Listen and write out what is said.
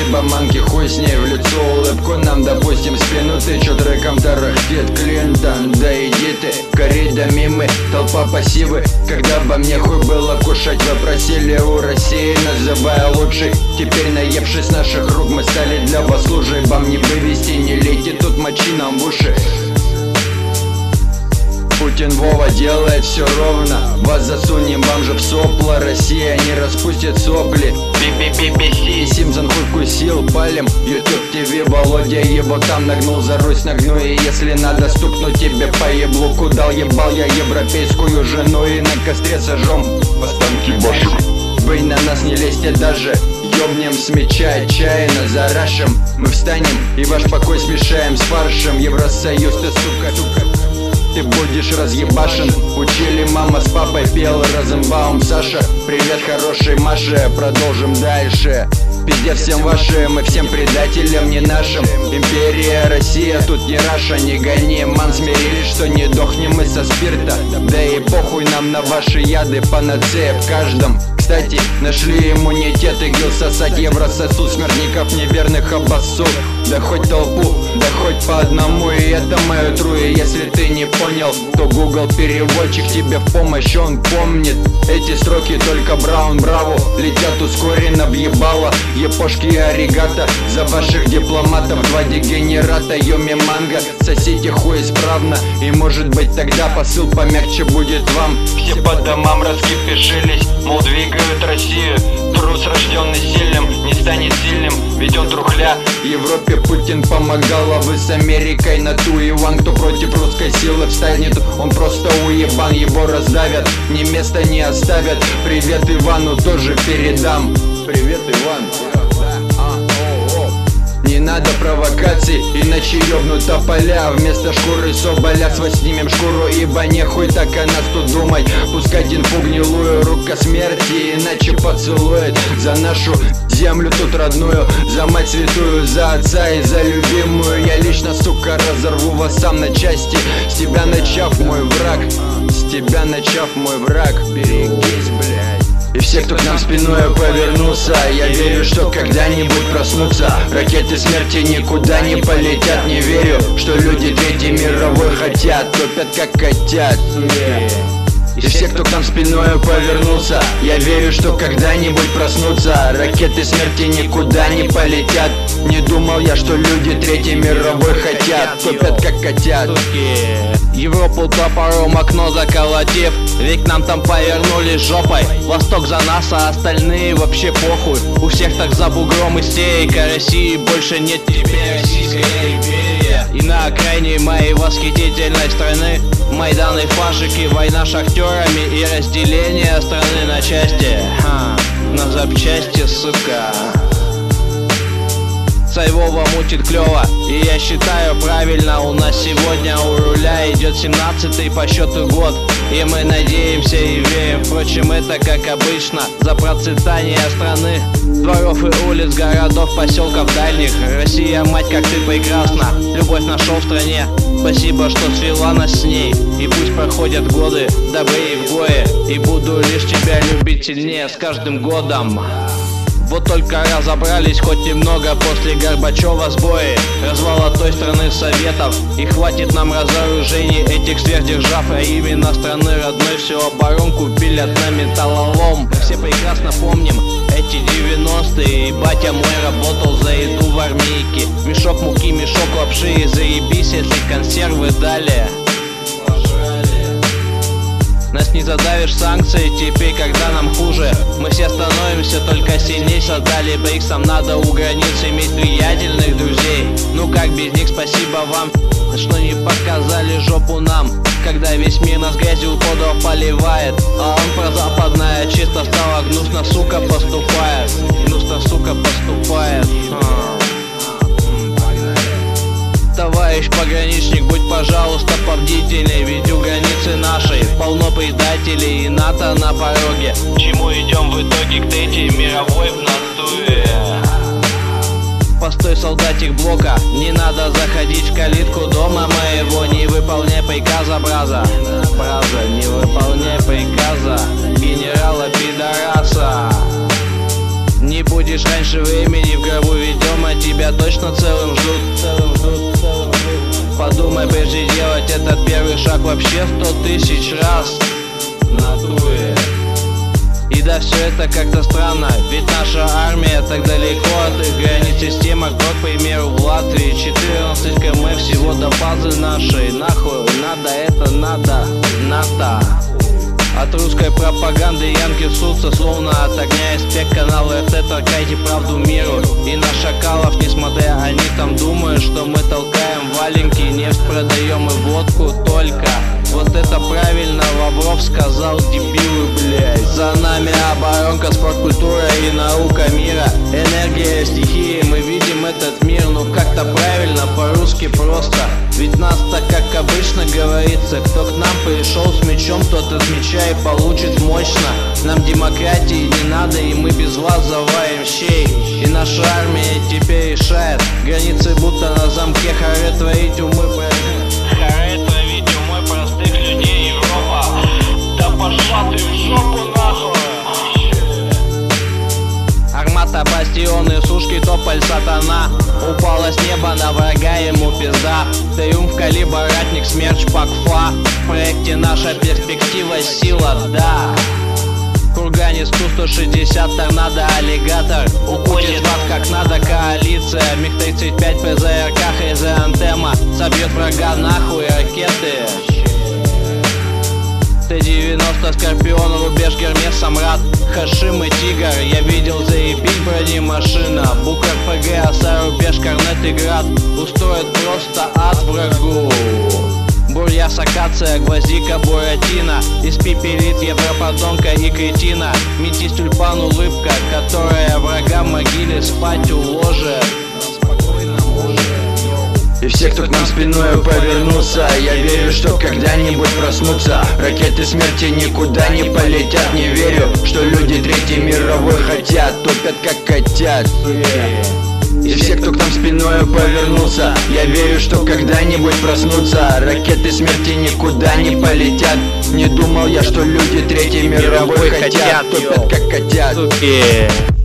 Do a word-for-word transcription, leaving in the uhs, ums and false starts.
спасибо, манки, хуй с ней в лицо улыбку нам, допустим, спину. Ты чё треком тарахтит, Клинтон, да иди ты, коррида мимы, толпа пассивы. Когда бы мне хуй было кушать, вы просили у России, называя лучшей. Теперь, наевшись наших рук, мы стали для вас лужей. Вам не вывести, не лейте тут мочи нам в уши. Путин Вова делает все ровно. Вас засунем вам же в сопла. Россия не распустит сопли. Би-би-би-би си, Симпсон хуй вкусил, палим. Ютуб ТВ, Володя его там нагнул, за Русь нагну. И если надо стукнуть тебе по еблуку, дал ебал я европейскую жену. И на костре сожжем останки ваши. Вы на нас не лезьте даже, ёбнем с меча отчаянно зарашим. Мы встанем и ваш покой смешаем с фаршем. Евросоюз, ты сука, сука, ты будешь разъебашен. Учили мама с папой, пел Розенбаум Саша. Привет хорошей Маше, продолжим дальше. Пиздец всем вашим и всем предателям не нашим. Империя Россия, тут не Раша, не гони. Ман, смирились, что не дохнем мы со спирта. Да и похуй нам на ваши яды, панацея в каждом. Кстати, нашли иммунитет, игл сосать, еврососуд, смертников неверных обоссут. Да хоть толпу, да хоть по одному, и это мое трue. Если ты не понял, то Google переводчик тебе в помощь, он помнит. Эти строки только Браун Браво летят ускоренно в ебало. Епошки и аригато за ваших дипломатов. Два дегенерата, Йоми Манго, сосите хуй исправно. И может быть тогда посыл помягче будет вам. Все по домам раскипишились, мол двигают Россию. Трус, рожденный сильным, не станет сильным, ведь он трухля. Европе Путин помогал, а вы с Америкой на ту. Иван, кто против русской силы встанет, он просто уебан. Его раздавят, ни места не оставят. Привет Ивану тоже передам. Привет, Иван. Не надо провокаций, иначе ёбнут тополя. Вместо шкуры соболя с вас снимем шкуру, ибо нехуй так о нас тут думать. Пускать инфу гнилую, рука смерти иначе поцелует. За нашу землю тут родную, за мать святую, за отца и за любимую. Я лично, сука, разорву вас сам на части. С тебя начав, мой враг, с тебя начав, мой враг. Берегись, блядь. И все, кто к нам спиной повернулся, я верю, что когда-нибудь проснутся. Ракеты смерти никуда не полетят. Не верю, что люди Третьей мировой хотят, топят как котят. И все, кто к нам спиной повернулся, я верю, что когда-нибудь проснутся. Ракеты смерти никуда не полетят. Не думал я, что люди Третьей мировой хотят, топят как котят. Европу топором окно заколотив, ведь нам там повернули жопой. Восток за нас, а остальные вообще похуй. У всех так за бугром истерика. России больше нет, теперь Российская империя. И на окраине моей восхитительной страны Майдан и фашики, война шахтерами и разделение страны на части. Ха, на запчасти, сука. Вова мутит клёво, и я считаю правильно. У нас сегодня у руля идет семнадцатый по счету год, и мы надеемся и верим, впрочем, это как обычно, за процветание страны, дворов и улиц, городов, поселков дальних. Россия, мать, как ты прекрасна, любовь нашел в стране. Спасибо, что свела нас с ней, и пусть проходят годы, добрые в горе, и буду лишь тебя любить сильнее с каждым годом. Вот только разобрались хоть немного после Горбачева сбои, развала той страны Советов. И хватит нам разоружений этих сверхдержав, а именно страны родной всю оборонку пилят на металлолом. Мы все прекрасно помним эти девяностые, и батя мой работал за еду в армейке. Мешок муки, мешок лапши, и заебись, если консервы дали. Нас не задавишь санкции теперь, когда нам хуже. Мы все становимся только сильней. Создали БРИКСом, надо у границ иметь влиятельных друзей. Ну как без них, спасибо вам, что не показали жопу нам. Когда весь мир нас грязью подов поливает, а он прозападная чисто стала гнусно, сука, поступает. Гнусно, сука, поступает. Товарищ пограничник, будь, пожалуйста, побдительней, ведь у границы нашей полно предателей и НАТО на пороге. Чему идем в итоге? К Третьей мировой в натуре. Постой, солдатик блока, не надо заходить в калитку дома моего. Не выполняй приказа, браза, браза, не выполняй приказа генерала пидораса. Не не будешь раньше времени в гробу ведем, а тебя точно целым ждут, целым ждут, целым ждут. Подумай, прежде делать этот первый шаг вообще сто тысяч раз в натуре. И да, все это как-то странно, ведь наша армия так далеко от их границ. Система, как, к примеру, в Латвии четырнадцать километров всего до базы нашей. Нахуй надо это, надо, НАТО. От русской пропаганды янки ссутся, словно от огня из спек-канала эр тэ. Толкайте правду миру и на шакалов не смотря. Они там думают, что мы толкаем валенки, нефть продаем и водку только. Вот это правильно Лавров сказал, дебилы, блядь. За нами оборонка, спорт, культура и наука мира. Энергия, стихии, мы видим этот мир. Ну как-то правильно, по-русски просто. Ведь нас-то, как обычно говорится, кто к нам пришел с мечом, тот от меча и получит мощно. Нам демократии не надо, и мы без вас заваем щей. И наша армия теперь решает границы будто на замке. Харе творить умы, харе творить умы простых людей. Европа, да пошла ты в жопу нахуй. Армата, бастионы, сушки, тополь, сатана. Упала с неба на врага, ему пизда. Триумф, калибр, ратник, смерч, пакфа. В проекте наша перспектива, сила, да. Курганец, Ту сто шестьдесят, торнадо, аллигатор. Уходит в ад как надо, коалиция. миг тридцать пять, пэ зэ эр ка, хз-антема. Собьет врага нахуй ракеты. тэ девяносто, Скорпион, рубеж, Гермес, Самрат, Хашим и Тигр. Я видел заебись бронемашина. Букер, пэ гэ, Оса, рубеж, Корнет и Град. Устроит просто ад врагу. Бурьяс, акация, гвоздика, буратино. Испепелит европодонка и кретина. Метис, тюльпан, улыбка, которая врага в могиле спать уложит. И все, кто к нам спиной повернулся, я верю, что когда-нибудь проснутся. Ракеты смерти никуда не полетят. Не верю, что люди Третьей мировой хотят, топят как котят. И все, кто к нам спиной повернулся, я верю, что когда-нибудь проснутся. Ракеты смерти никуда не полетят. Не думал я, что люди Третьей мировой хотят, топят как котят.